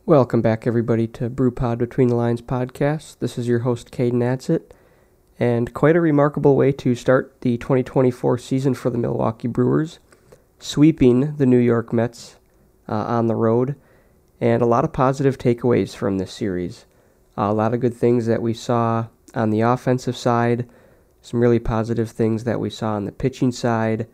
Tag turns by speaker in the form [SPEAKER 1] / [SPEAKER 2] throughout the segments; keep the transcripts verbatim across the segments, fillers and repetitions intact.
[SPEAKER 1] Welcome back, everybody, to BrewPod Between the Lines podcast. This is your host, Caden Adsett, and quite a remarkable way to start the twenty twenty-four season for the Milwaukee Brewers, sweeping the New York Mets uh, on the road, and a lot of positive takeaways from this series. Uh, a lot of good things that we saw on the offensive side, some really positive things that we saw on the pitching side,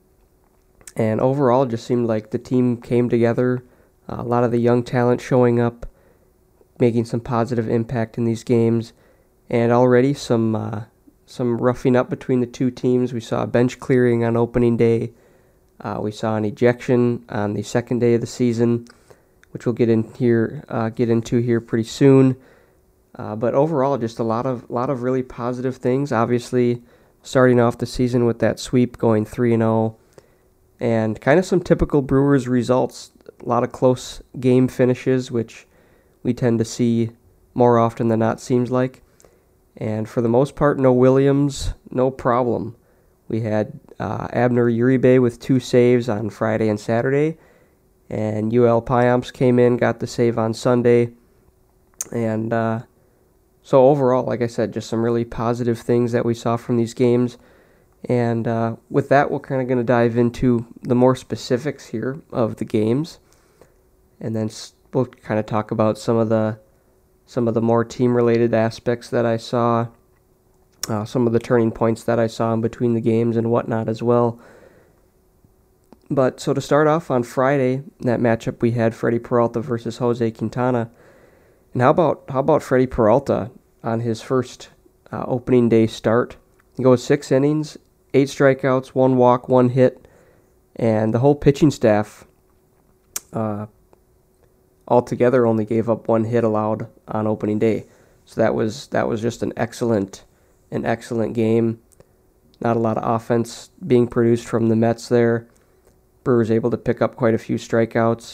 [SPEAKER 1] and overall, it just seemed like the team came together. Uh, a lot of the young talent showing up, making some positive impact in these games, and already some uh, some roughing up between the two teams. We saw a bench clearing on opening day. Uh, we saw an ejection on the second day of the season, which we'll get in here, uh, get into here pretty soon. Uh, but overall, just a lot of lot of really positive things. Obviously, starting off the season with that sweep, going three and zero, and kind of some typical Brewers results. A lot of close game finishes, which we tend to see more often than not, seems like. And for the most part, no Williams, no problem. We had uh, Abner Uribe with two saves on Friday and Saturday, and U L Payamps came in, got the save on Sunday. And uh, so overall, like I said, just some really positive things that we saw from these games. And uh, with that, we're kind of going to dive into the more specifics here of the games. And then we'll kind of talk about some of the some of the more team-related aspects that I saw, uh, some of the turning points that I saw in between the games and whatnot as well. But so to start off on Friday, that matchup we had Freddie Peralta versus Jose Quintana. And how about how about Freddie Peralta on his first uh, opening day start? He goes six innings, eight strikeouts, one walk, one hit, and the whole pitching staff Uh, altogether only gave up one hit allowed on opening day. So that was that was just an excellent an excellent game. Not a lot of offense being produced from the Mets there. Brewers able to pick up quite a few strikeouts.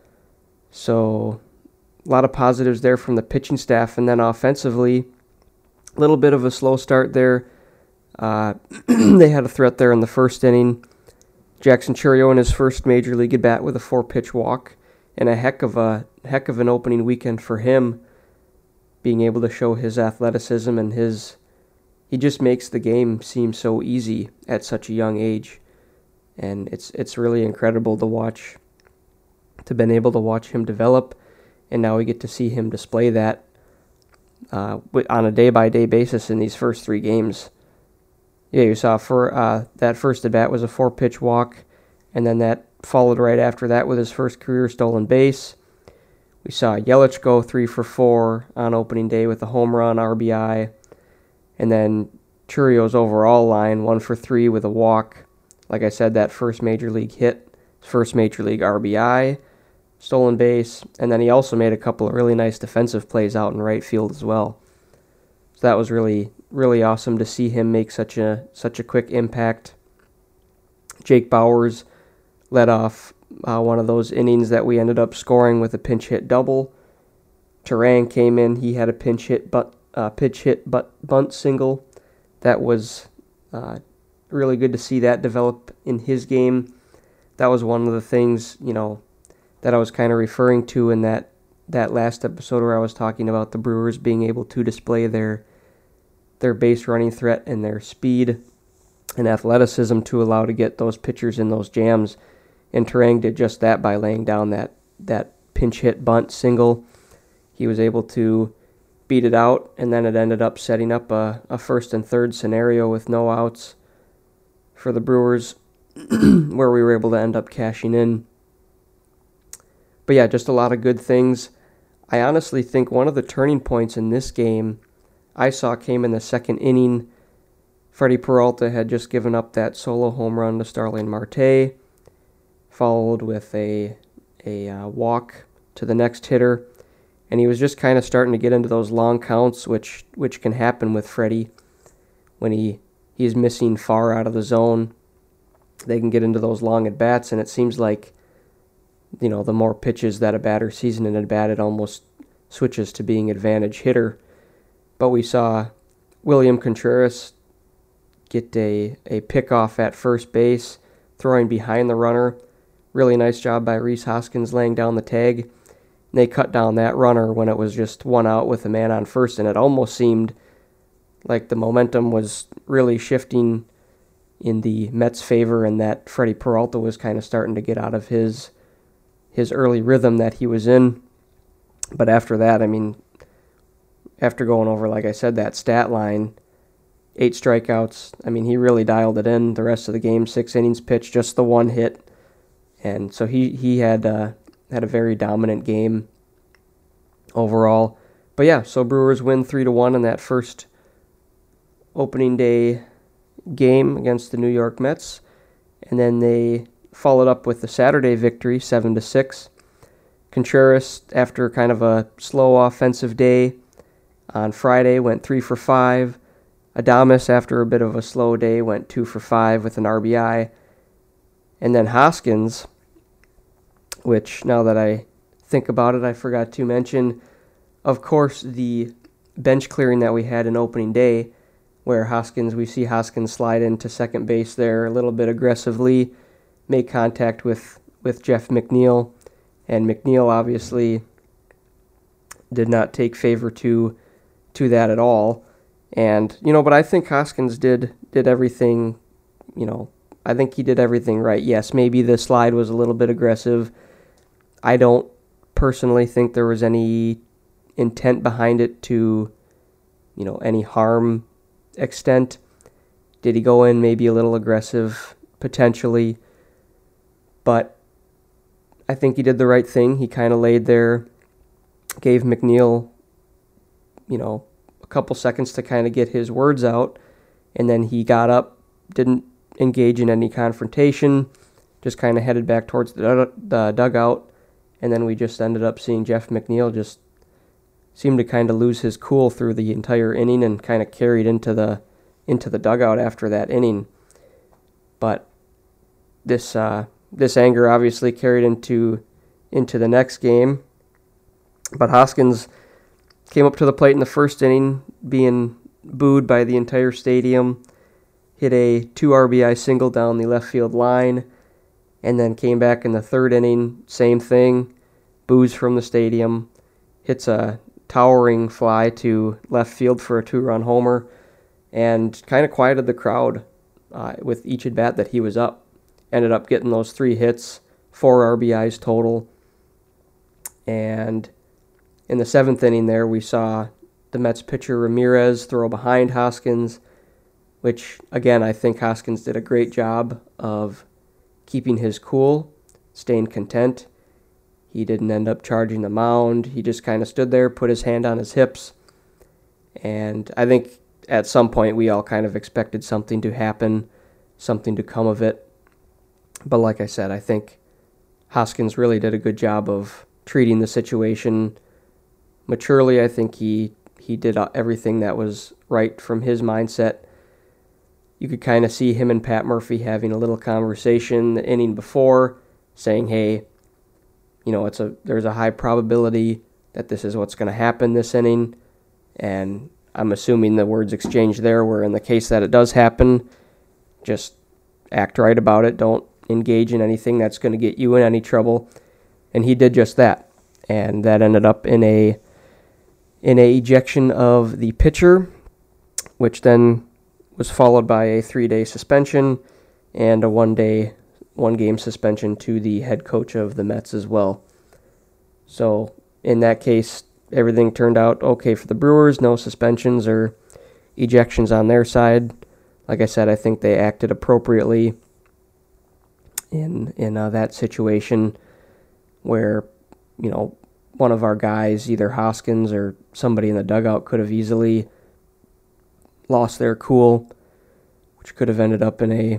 [SPEAKER 1] So a lot of positives there from the pitching staff. And then offensively, a little bit of a slow start there. Uh, they had a threat there in the first inning. Jackson Chourio in his first major league at bat with a four-pitch walk. And a heck of a heck of an opening weekend for him, being able to show his athleticism and his he just makes the game seem so easy at such a young age, and it's it's really incredible to watch, to been able to watch him develop, and now we get to see him display that uh, on a day by day basis in these first three games. Yeah, you saw for uh, that first at bat was a four pitch walk, and then that followed right after that with his first career stolen base. We saw Yelich go three for four on opening day with a home run, R B I. And then Chourio's overall line, one for three with a walk. Like I said, that first major league hit, first major league R B I, stolen base. And then he also made a couple of really nice defensive plays out in right field as well. So that was really, really awesome to see him make such a such a quick impact. Jake Bauers led off uh, one of those innings that we ended up scoring with a pinch hit double. Turang came in. He had a pinch hit but uh, pitch hit but bunt single. That was uh, really good to see that develop in his game. That was one of the things, you know, that I was kind of referring to in that that last episode where I was talking about the Brewers being able to display their their base running threat and their speed and athleticism to allow to get those pitchers in those jams. And Turang did just that by laying down that, that pinch hit bunt single. He was able to beat it out, and then it ended up setting up a, a first and third scenario with no outs for the Brewers, where we were able to end up cashing in. But yeah, just a lot of good things. I honestly think one of the turning points in this game I saw came in the second inning. Freddie Peralta had just given up that solo home run to Starling Marte, followed with a a uh, walk to the next hitter, and he was just kind of starting to get into those long counts, which which can happen with Freddie when he he's missing far out of the zone. They can get into those long at bats, and it seems like, you know, the more pitches that a batter sees in an at bat, it almost switches to being advantage hitter. But we saw William Contreras get a a pickoff at first base, throwing behind the runner. Really nice job by Rhys Hoskins laying down the tag. they cut down that runner when it was just one out with a man on first, and it almost seemed like the momentum was really shifting in the Mets' favor, and that Freddie Peralta was kind of starting to get out of his his early rhythm that he was in. But after that, I mean, after going over, like I said, that stat line, eight strikeouts, I mean, he really dialed it in the rest of the game, six innings pitched, just the one hit. And so he, he had, uh, had a very dominant game overall. But yeah, so Brewers win three to one in that first opening day game against the New York Mets. And then they followed up with the Saturday victory, seven to six. Contreras, after kind of a slow offensive day on Friday, went three for five. Adames, after a bit of a slow day, went two for five with an R B I. And then Hoskins, which now that I think about it, I forgot to mention, of course, the bench clearing that we had in opening day, where Hoskins, we see Hoskins slide into second base there a little bit aggressively, make contact with, with Jeff McNeil, and McNeil obviously did not take favor to to that at all. And, you know, but I think Hoskins did did everything, you know, I think he did everything right. Yes, maybe the slide was a little bit aggressive. I don't personally think there was any intent behind it to, you know, any harm extent. Did he go in maybe a little aggressive? Potentially. But I think he did the right thing. He kind of laid there, gave McNeil, you know, a couple seconds to kind of get his words out, and then he got up, didn't engage in any confrontation, just kind of headed back towards the, the dugout, and then we just ended up seeing Jeff McNeil just seemed to kind of lose his cool through the entire inning and kind of carried into the into the dugout after that inning. But this uh, this anger obviously carried into into the next game. But Hoskins came up to the plate in the first inning, being booed by the entire stadium, hit a two R B I single down the left field line, and then came back in the third inning, same thing, boos from the stadium, hits a towering fly to left field for a two-run homer, and kind of quieted the crowd uh, with each at-bat that he was up. Ended up getting those three hits, four R B Is total, and in the seventh inning there, we saw the Mets pitcher Ramirez throw behind Hoskins, which, again, I think Hoskins did a great job of keeping his cool, staying content. He didn't end up charging the mound. He just kind of stood there, put his hand on his hips, and I think at some point we all kind of expected something to happen, something to come of it. But like I said, I think Hoskins really did a good job of treating the situation maturely. I think he, he did everything that was right from his mindset. You could kind of see him and Pat Murphy having a little conversation the inning before, saying, hey, you know, it's a there's a high probability that this is what's going to happen this inning. And I'm assuming the words exchanged there were, in the case that it does happen, just act right about it. Don't engage in anything that's going to get you in any trouble. And he did just that. And that ended up in a in a ejection of the pitcher, which then was followed by a three-day suspension and a one-day, one-game suspension to the head coach of the Mets as well. So in that case, everything turned out okay for the Brewers. No suspensions or ejections on their side. Like I said, I think they acted appropriately in in uh, that situation where, you know, one of our guys, either Hoskins or somebody in the dugout, could have easily lost their cool, which could have ended up in a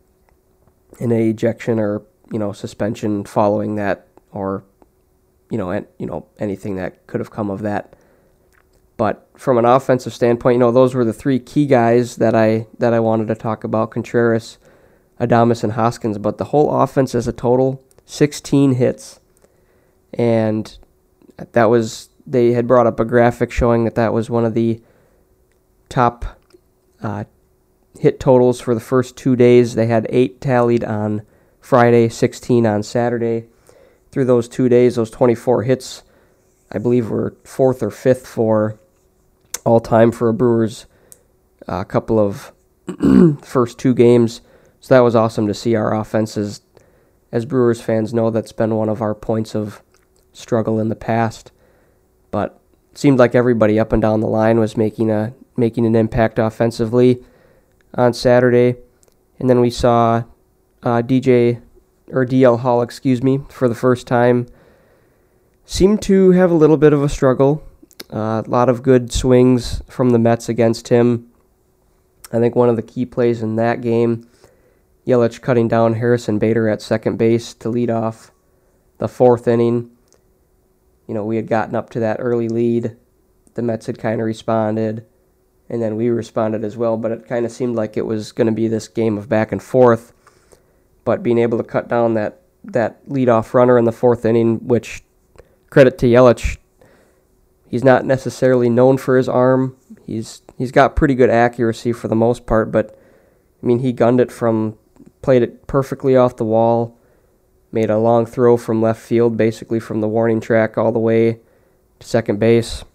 [SPEAKER 1] in a ejection or, you know, suspension following that, or you know, and you know anything that could have come of that. But from an offensive standpoint, you know, those were the three key guys that I that I wanted to talk about: Contreras, Adames, and Hoskins. But the whole offense as a total, sixteen hits, and that was, they had brought up a graphic showing that that was one of the top uh, hit totals for the first two days. They had eight tallied on Friday, sixteen on Saturday. Through those two days, those twenty-four hits I believe we're fourth or fifth for all time for a Brewers a uh, couple of first two games. So that was awesome to see. Our offenses, as Brewers fans know, that's been one of our points of struggle in the past. But it seemed like everybody up and down the line was making a making an impact offensively on Saturday. And then we saw uh, D J, or D L Hall, excuse me, for the first time, seemed to have a little bit of a struggle. Uh, a lot of good swings from the Mets against him. I think one of the key plays in that game, Yelich cutting down Harrison Bader at second base to lead off the fourth inning. You know, we had gotten up to that early lead. The Mets had kind of responded, and then we responded as well, but it kind of seemed like it was going to be this game of back and forth. But being able to cut down that, that leadoff runner in the fourth inning, which, credit to Yelich, he's not necessarily known for his arm. He's he's got pretty good accuracy for the most part, but I mean, he gunned it from, played it perfectly off the wall, made a long throw from left field, basically from the warning track all the way to second base.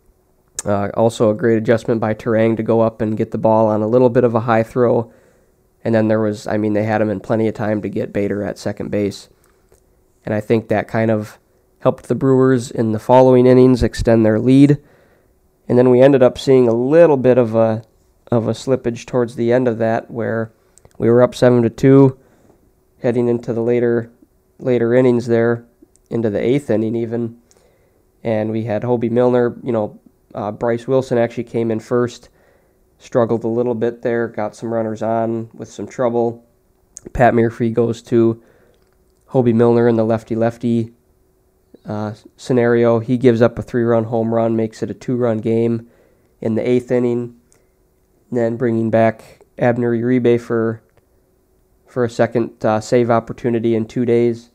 [SPEAKER 1] Uh, also a great adjustment by Turang to go up and get the ball on a little bit of a high throw. And then there was, I mean, they had him in plenty of time to get Bader at second base. And I think that kind of helped the Brewers in the following innings extend their lead. And then we ended up seeing a little bit of a of a slippage towards the end of that, where we were up seven to two, heading into the later later innings there, into the eighth inning even. And we had Hobie Milner, you know, uh, Bryce Wilson actually came in first, struggled a little bit there, got some runners on with some trouble. Pat Murphy goes to Hobie Milner in the lefty-lefty uh, scenario. He gives up a three-run home run, makes it a two-run game in the eighth inning. And then bringing back Abner Uribe for for a second uh, save opportunity in two days.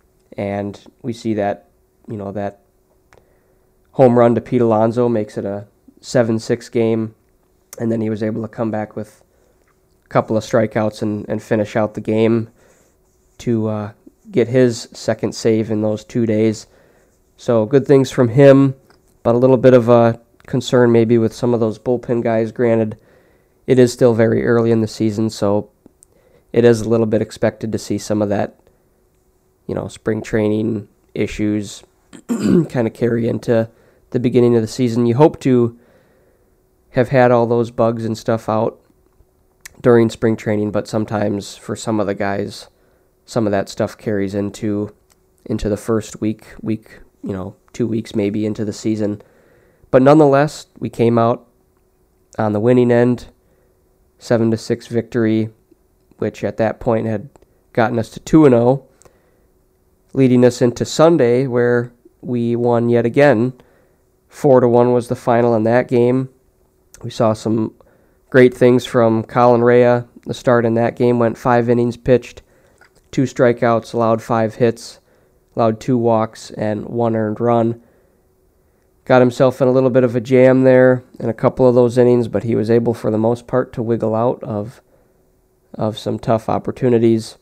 [SPEAKER 1] And we see that, you know, that home run to Pete Alonso makes it a seven six game. And then he was able to come back with a couple of strikeouts and, and finish out the game to uh, get his second save in those two days. So good things from him, but a little bit of a concern maybe with some of those bullpen guys. Granted, it is still very early in the season, so it is a little bit expected to see some of that, you know, spring training issues kind of carry into the beginning of the season. You hope to have had all those bugs and stuff out during spring training, but sometimes for some of the guys, some of that stuff carries into into the first week, week, you know, two weeks maybe into the season. But nonetheless, we came out on the winning end, seven to six victory, which at that point had gotten us to two and oh, leading us into Sunday, where we won yet again. four to one was the final in that game. We saw some great things from Colin Rea. The start in that game went five innings pitched, two strikeouts, allowed five hits, allowed two walks, and one earned run. Got himself in a little bit of a jam there in a couple of those innings, but he was able for the most part to wiggle out of of some tough opportunities.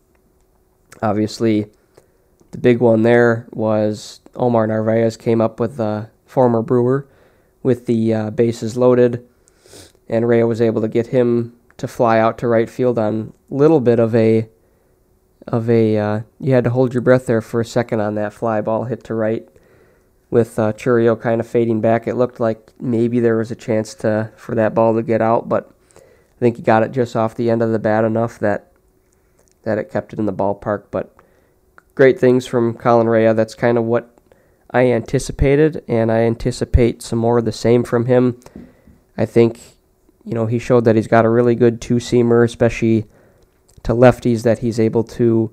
[SPEAKER 1] Obviously, the big one there was Omar Narvaez came up with a former Brewer with the uh, bases loaded, and Rea was able to get him to fly out to right field on a little bit of a of a uh, you had to hold your breath there for a second on that fly ball hit to right with uh, Chourio kind of fading back. It looked like maybe there was a chance to for that ball to get out, but I think he got it just off the end of the bat enough that that it kept it in the ballpark. But great things from Colin Rea. That's kind of what I anticipated, and I anticipate some more of the same from him. I think, you know, he showed that he's got a really good two-seamer, especially to lefties, that he's able to,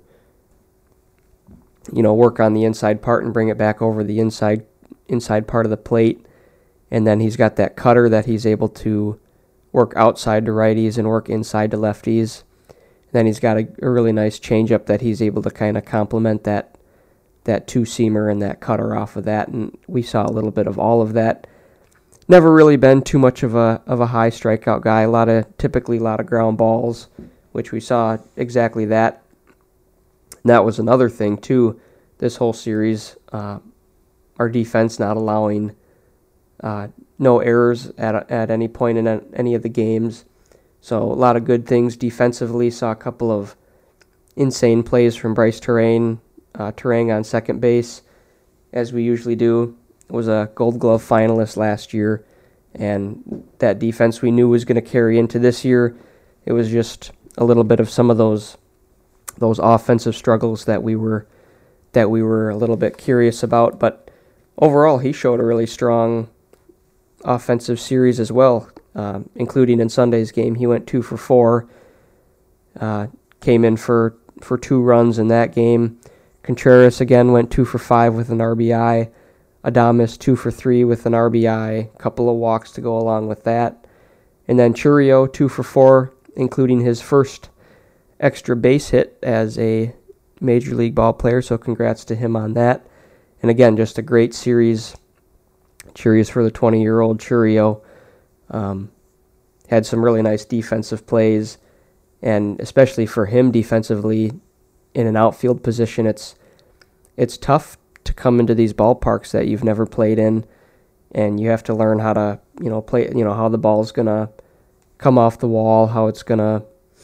[SPEAKER 1] you know, work on the inside part and bring it back over the inside inside part of the plate. And then he's got that cutter that he's able to work outside to righties and work inside to lefties. And then he's got a, a really nice changeup that he's able to kind of complement that that two-seamer and that cutter off of that, and we saw a little bit of all of that. Never really been too much of a of a high strikeout guy. A lot of typically a lot of ground balls, which we saw exactly that. And that was another thing too. This whole series, uh, our defense not allowing uh, no errors at at any point in any of the games. So a lot of good things defensively. Saw a couple of insane plays from Bryce Terang, uh, Terang on second base, as we usually do. Was a Gold Glove finalist last year, and that defense we knew was going to carry into this year. It was just a little bit of some of those those offensive struggles that we were that we were a little bit curious about. But overall, he showed a really strong offensive series as well, uh, including in Sunday's game. He went two for four, uh, came in for, for two runs in that game. Contreras again went two for five with an R B I. Adames two for three with an R B I, a couple of walks to go along with that. And then Chourio two for four, including his first extra base hit as a Major League ball player, so congrats to him on that. And again, just a great series. Cheerios for the twenty-year-old Chourio. Um, had some really nice defensive plays, and especially for him defensively in an outfield position, it's it's tough to come into these ballparks that you've never played in, and you have to learn how to, you know, play, you know, how the ball's gonna come off the wall, how it's gonna,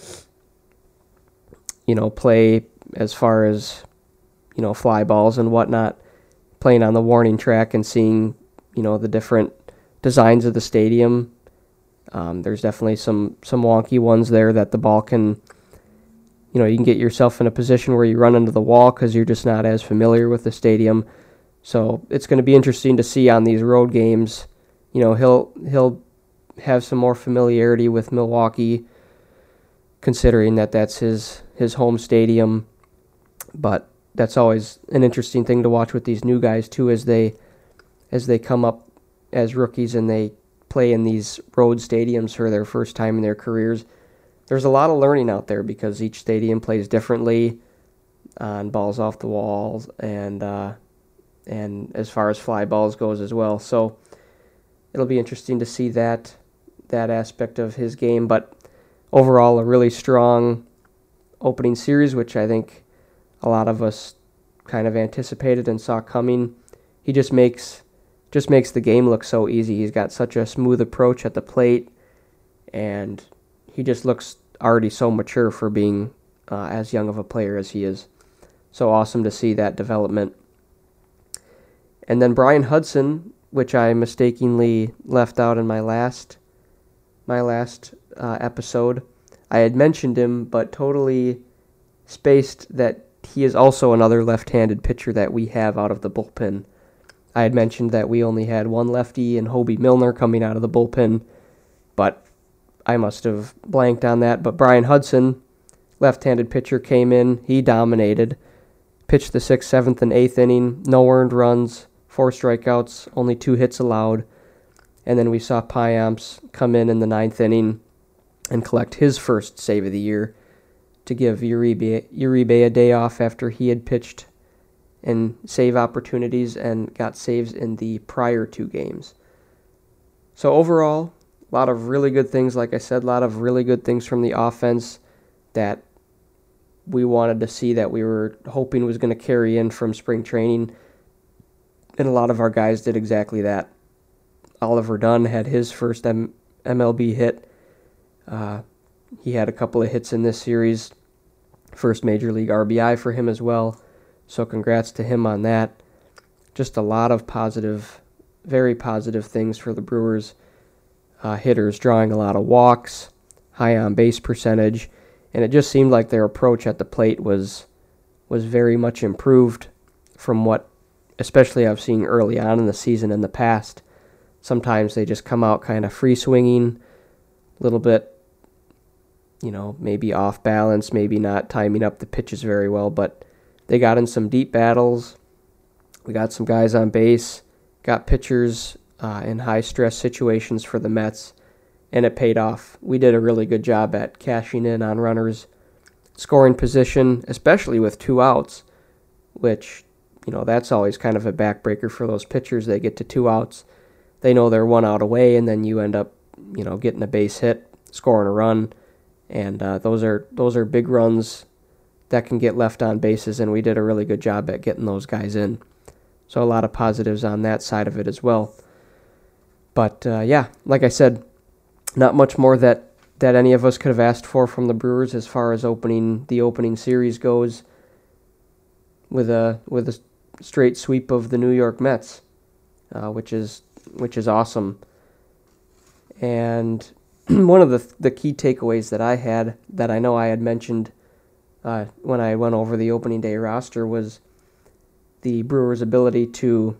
[SPEAKER 1] you know, play as far as, you know, fly balls and whatnot, playing on the warning track and seeing, you know, the different designs of the stadium. Um, there's definitely some, some wonky ones there that the ball can, you know, you can get yourself in a position where you run into the wall because you're just not as familiar with the stadium. So it's going to be interesting to see on these road games. You know, he'll he'll have some more familiarity with Milwaukee, considering that that's his, his home stadium. But that's always an interesting thing to watch with these new guys too, as they as they come up as rookies and they play in these road stadiums for their first time in their careers. There's a lot of learning out there because each stadium plays differently on balls off the walls and uh, and as far as fly balls goes as well. So it'll be interesting to see that that aspect of his game. But overall, a really strong opening series, which I think a lot of us kind of anticipated and saw coming. He just makes just makes the game look so easy. He's got such a smooth approach at the plate, and he just looks already so mature for being uh, as young of a player as he is. So awesome to see that development. And then Brian Hudson, which I mistakenly left out in my last my last uh, episode. I had mentioned him, but totally spaced that he is also another left-handed pitcher that we have out of the bullpen. I had mentioned that we only had one lefty in Hobie Milner coming out of the bullpen, but I must have blanked on that. But Brian Hudson, left-handed pitcher, came in. He dominated. Pitched the sixth, seventh, and eighth inning. No earned runs, four strikeouts, only two hits allowed. And then we saw Payamps come in in the ninth inning and collect his first save of the year to give Uribe, Uribe a day off after he had pitched in save opportunities and got saves in the prior two games. So overall, a lot of really good things. Like I said, a lot of really good things from the offense that we wanted to see, that we were hoping was going to carry in from spring training. And a lot of our guys did exactly that. Oliver Dunn had his first M- MLB hit. Uh, he had a couple of hits in this series. First Major League R B I for him as well. So congrats to him on that. Just a lot of positive, very positive things for the Brewers. Uh, hitters drawing a lot of walks, high on base percentage, and it just seemed like their approach at the plate was was very much improved from what, especially I've seen early on in the season in the past. Sometimes they just come out kind of free swinging, a little bit, you know, maybe off balance, maybe not timing up the pitches very well, but they got in some deep battles. We got some guys on base, got pitchers uh, in high-stress situations for the Mets, and it paid off. We did a really good job at cashing in on runners, scoring position, especially with two outs, which, you know, that's always kind of a backbreaker for those pitchers. They get to two outs. They know they're one out away, and then you end up, you know, getting a base hit, scoring a run, and uh, those are those are big runs that can get left on bases, and we did a really good job at getting those guys in. So a lot of positives on that side of it as well. But uh, yeah, like I said, not much more that, that any of us could have asked for from the Brewers as far as opening the opening series goes, with a with a straight sweep of the New York Mets, uh, which is which is awesome. And one of the the key takeaways that I had, that I know I had mentioned uh, when I went over the opening day roster, was the Brewers' ability to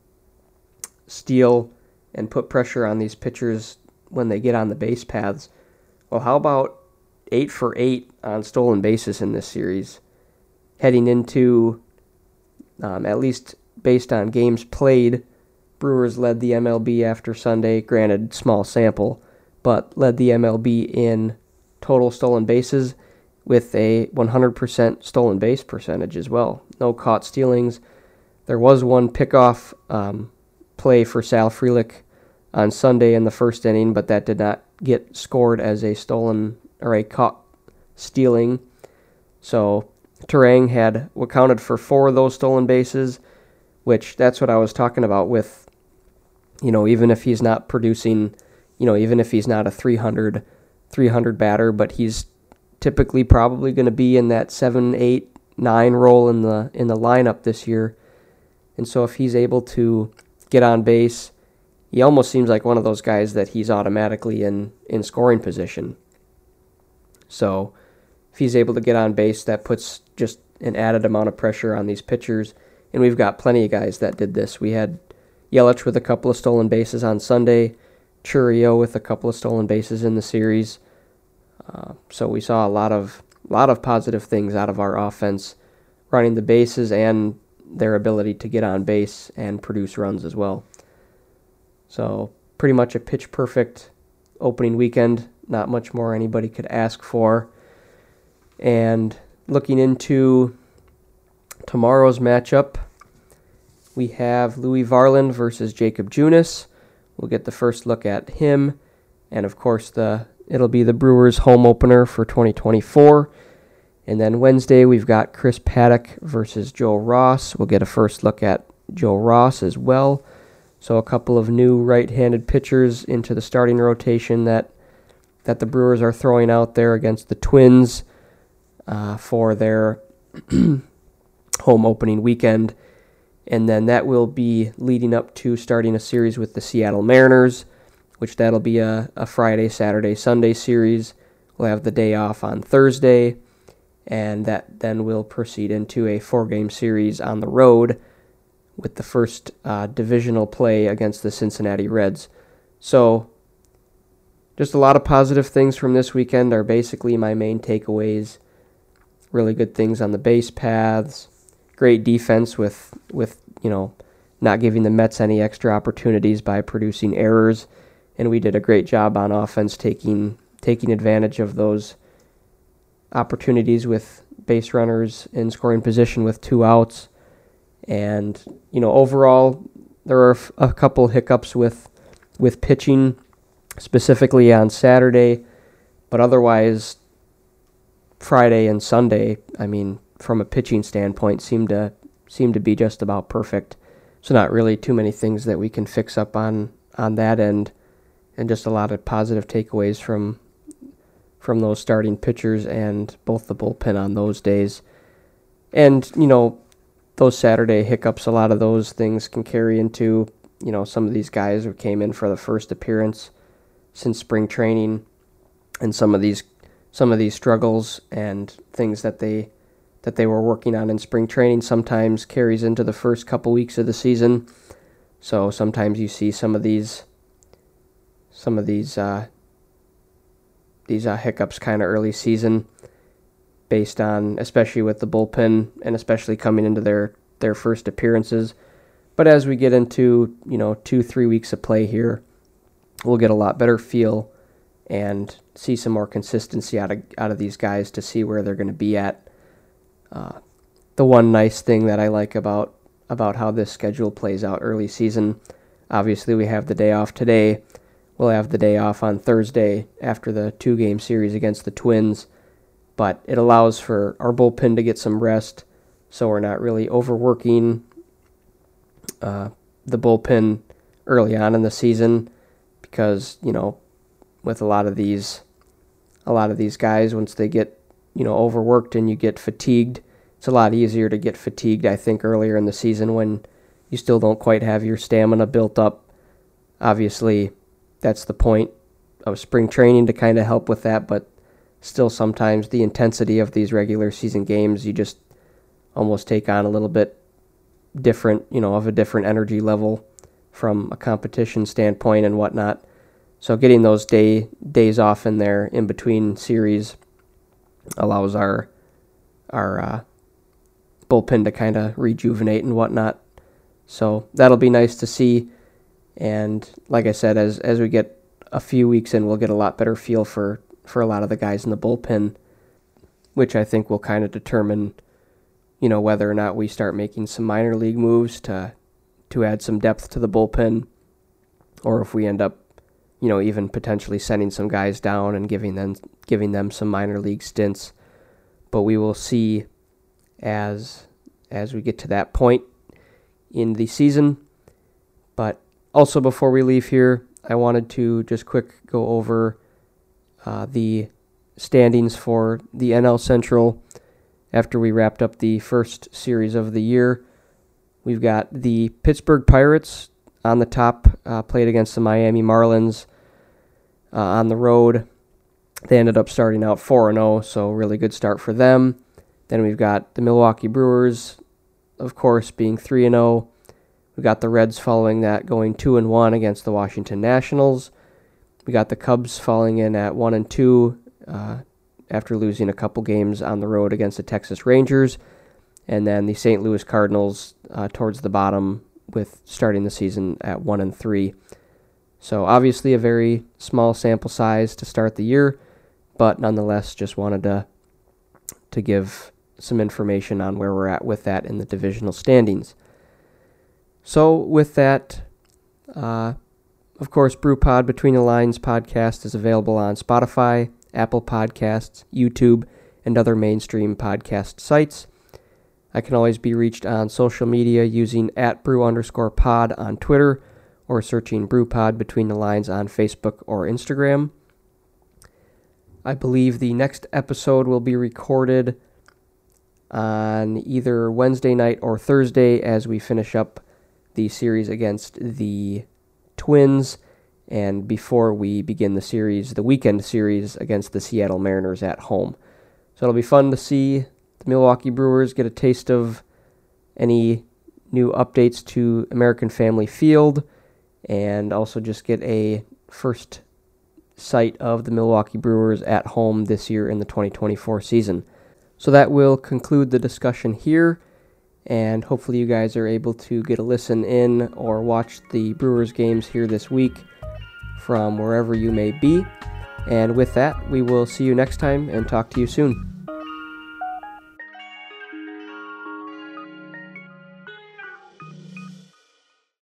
[SPEAKER 1] steal and put pressure on these pitchers when they get on the base paths. Well, how about eight for eight on stolen bases in this series? Heading into, um, at least based on games played, Brewers led the M L B after Sunday, granted small sample, but led the M L B in total stolen bases with a one hundred percent stolen base percentage as well. No caught stealings. There was one pickoff um, play for Sal Frelick on Sunday in the first inning, but that did not get scored as a stolen or a caught stealing. So Turang had what counted for four of those stolen bases, which that's what I was talking about with, you know, even if he's not producing, you know, even if he's not a three hundred, three hundred batter, but he's typically probably going to be in that seven, eight, nine role in the in the lineup this year. And so if he's able to get on base, he almost seems like one of those guys that he's automatically in, in scoring position. So if he's able to get on base, that puts just an added amount of pressure on these pitchers. And we've got plenty of guys that did this. We had Yelich with a couple of stolen bases on Sunday, Chourio with a couple of stolen bases in the series. Uh, so we saw a lot of lot of positive things out of our offense, running the bases and their ability to get on base and produce runs as well. So pretty much a pitch-perfect opening weekend. Not much more anybody could ask for. And looking into tomorrow's matchup, we have Louis Varland versus Jacob Junis. We'll get the first look at him. And, of course, the it'll be the Brewers' home opener for twenty twenty-four. And then Wednesday, we've got Chris Paddack versus Joe Ross. We'll get a first look at Joe Ross as well. So a couple of new right-handed pitchers into the starting rotation that that the Brewers are throwing out there against the Twins uh, for their home opening weekend. And then that will be leading up to starting a series with the Seattle Mariners, which that'll be a, a Friday, Saturday, Sunday series. We'll have the day off on Thursday, and that then will proceed into a four-game series on the road with the first uh, divisional play against the Cincinnati Reds. So just a lot of positive things from this weekend are basically my main takeaways. Really good things on the base paths. Great defense with, with you know, not giving the Mets any extra opportunities by producing errors. And we did a great job on offense taking taking advantage of those opportunities with base runners in scoring position with two outs. And, you know, overall, there are a couple hiccups with with pitching, specifically on Saturday. But otherwise, Friday and Sunday, I mean, from a pitching standpoint, seem to seem to be just about perfect. So not really too many things that we can fix up on, on that end. And just a lot of positive takeaways from from those starting pitchers and both the bullpen on those days. And, you know, those Saturday hiccups, a lot of those things can carry into, you know, some of these guys who came in for the first appearance since spring training, and some of these some of these struggles and things that they that they were working on in spring training sometimes carries into the first couple weeks of the season. So sometimes you see some of these some of these uh, these uh, hiccups kind of early season, based on, especially with the bullpen and especially coming into their, their first appearances. But as we get into, you know, two, three weeks of play here, we'll get a lot better feel and see some more consistency out of out of these guys to see where they're going to be at. Uh, the one nice thing that I like about about how this schedule plays out early season, obviously we have the day off today. We'll have the day off on Thursday after the two-game series against the Twins. But it allows for our bullpen to get some rest, so we're not really overworking uh, the bullpen early on in the season, because, you know, with a lot of these, a lot of these guys, once they get, you know, overworked and you get fatigued, it's a lot easier to get fatigued, I think, earlier in the season when you still don't quite have your stamina built up. Obviously, that's the point of spring training, to kind of help with that, but still sometimes the intensity of these regular season games, you just almost take on a little bit different, you know, of a different energy level from a competition standpoint and whatnot. So getting those day days off in there in between series allows our our uh, bullpen to kind of rejuvenate and whatnot. So that'll be nice to see. And like I said, as as we get a few weeks in, we'll get a lot better feel for, for a lot of the guys in the bullpen, which I think will kind of determine, you know, whether or not we start making some minor league moves to to add some depth to the bullpen, or if we end up, you know, even potentially sending some guys down and giving them giving them some minor league stints. But we will see as as we get to that point in the season. But also, before we leave here, I wanted to just quick go over uh, the standings for the N L Central after we wrapped up the first series of the year. We've got the Pittsburgh Pirates on the top, uh, played against the Miami Marlins uh, on the road. They ended up starting out four and oh, so really good start for them. Then we've got the Milwaukee Brewers, of course, being three and oh. We got the Reds following that, going two and one against the Washington Nationals. We got the Cubs falling in at one and two uh, after losing a couple games on the road against the Texas Rangers. And then the Saint Louis Cardinals uh, towards the bottom, with starting the season at one and three. So obviously a very small sample size to start the year, but nonetheless just wanted to to give some information on where we're at with that in the divisional standings. So with that, uh, of course, BrewPod Between the Lines podcast is available on Spotify, Apple Podcasts, YouTube, and other mainstream podcast sites. I can always be reached on social media using at brew underscore pod on Twitter, or searching BrewPod Between the Lines on Facebook or Instagram. I believe the next episode will be recorded on either Wednesday night or Thursday as we finish up the series against the Twins, and before we begin the series, the weekend series against the Seattle Mariners at home. So it'll be fun to see the Milwaukee Brewers get a taste of any new updates to American Family Field, and also just get a first sight of the Milwaukee Brewers at home this year in the twenty twenty-four season. So that will conclude the discussion here, and hopefully you guys are able to get a listen in or watch the Brewers games here this week from wherever you may be. And with that, we will see you next time and talk to you soon.